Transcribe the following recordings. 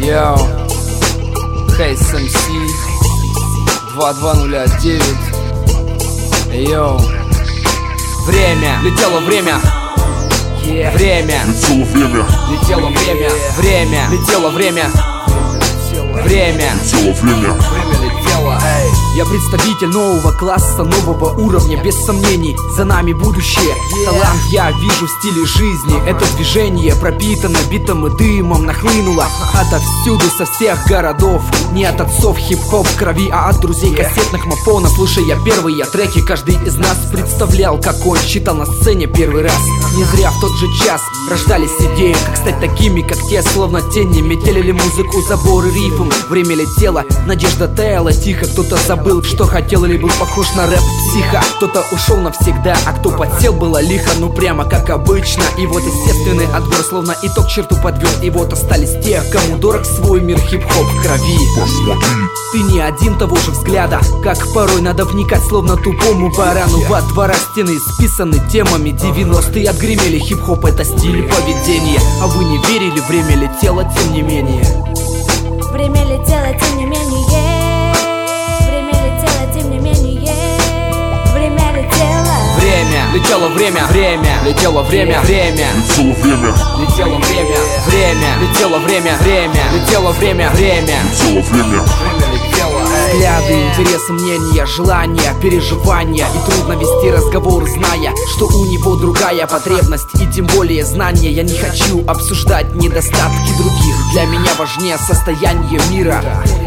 Йоу, Хейс МС 2209. Йоу, время, летело время. Время, летело время, летело время. Время, летело время. Время, летело время. Время летело. Я представитель нового класса, нового уровня, без сомнений, за нами будущее. Талант я вижу в стиле жизни. Это движение пропитано битом и дымом, нахлынуло отовсюду, со всех городов. Не от отцов хип-хоп в крови, а от друзей кассетных мапонов. Слушая первые треки, каждый из нас представлял, как он читал на сцене первый раз. Не зря в тот же час рождались идеи, как стать такими, как те, словно тени метелили музыку, заборы, рифм. Время летело, надежда таяла тихо. Кто-то забыл, что хотел, или был похож на рэп психа. Кто-то ушел навсегда, а кто подсел, было лихо. Ну прямо как обычно. И вот естественный отбор словно итог черту подвел. И вот остались те, кому дорог свой мир, хип-хоп в крови. Ты не один того же взгляда, как порой надо вникать, словно тупому барану. Во дворах стены списаны темами 90-е отгремели. Хип-хоп — это стиль поведения. А вы не верили, время летело, тем не менее. Время летело, тем не менее. Время летело, тем не менее. Время летело. Время, летело время. Время, летело время. Время, Летело время, летело время. Время, летело время. Время, летело время. Время, летело время. время летело. Взгляды, интересы, мнения, желания, переживания. И трудно вести разговор, зная, что у него другая потребность и тем более знания. Я не хочу обсуждать недостатки других. Для меня важнее состояние мира.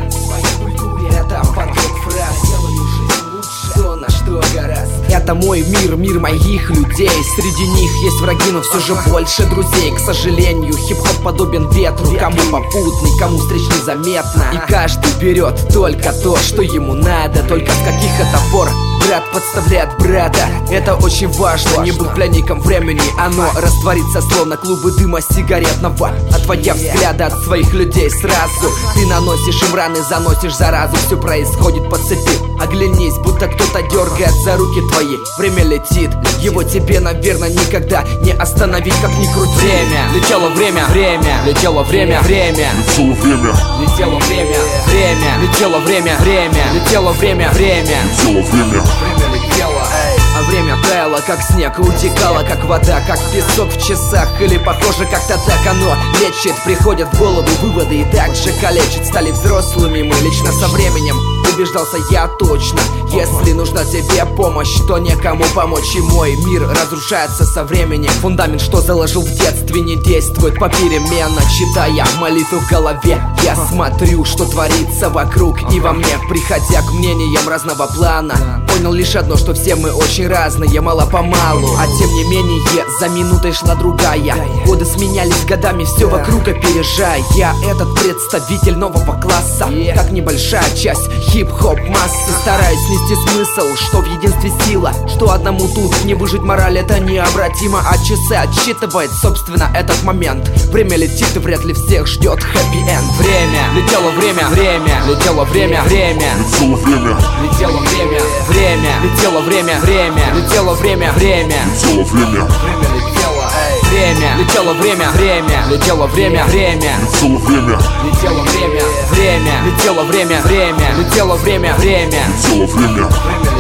Это поток фраз. Делаю жизнь лучше, кто на что гораздо. Это мой мир, мир моих людей. Среди них есть враги, но все же больше друзей. К сожалению, хип-хоп подобен ветру. Кому попутный, кому встречный заметно. И каждый берет только то, что ему надо. Только с каких-то пор брат подставляет брата. Это очень важно, не быть пленником времени. Оно растворится, словно клубы дыма сигаретного. Отводя взгляды от своих людей сразу. Ты наносишь им раны, заносишь заразу. Все происходит по цепи. Оглянись, будто кто-то дергает за руки твои. Время летит, его тебе, наверное, никогда не остановить, как ни крути. Время, летело время. Время, летело время. Время, Летело время, летело время. Время, летело время. Время, летело время. Время, летело время. время летело. А время таяло, как снег, утекало, как вода, как песок в часах. Или похоже, как-то так оно лечит. Приходят в голову выводы и так же калечит. Стали взрослыми мы лично со временем. Убеждался я точно, если нужна тебе помощь, то некому помочь. И мой мир разрушается со временем. Фундамент, что заложил в детстве, не действует попеременно. Читая молитву в голове, я смотрю, что творится вокруг и во мне. Приходя к мнениям разного плана, понял лишь одно, что все мы очень разные, мало-помалу. А тем не менее, за минутой шла другая. Годы сменялись годами, все вокруг опережая. Я этот представитель нового класса, как небольшая часть хип-хоп массы. Стараюсь нести смысл, что в единстве сила, что одному тут не выжить мораль, это необратимо. А часы отсчитывает, собственно, этот момент. Время летит и вряд ли всех ждет хэппи-энд. Время, летело время. Время, летело время. Время, Летело время, летело время. Время, летело время. Время, летело время. Время, летело время. время летело. Время, летело время. Время, летело время. Время, Летело время, летело время. Время, летело время. Время, летело время. Время, летело время. время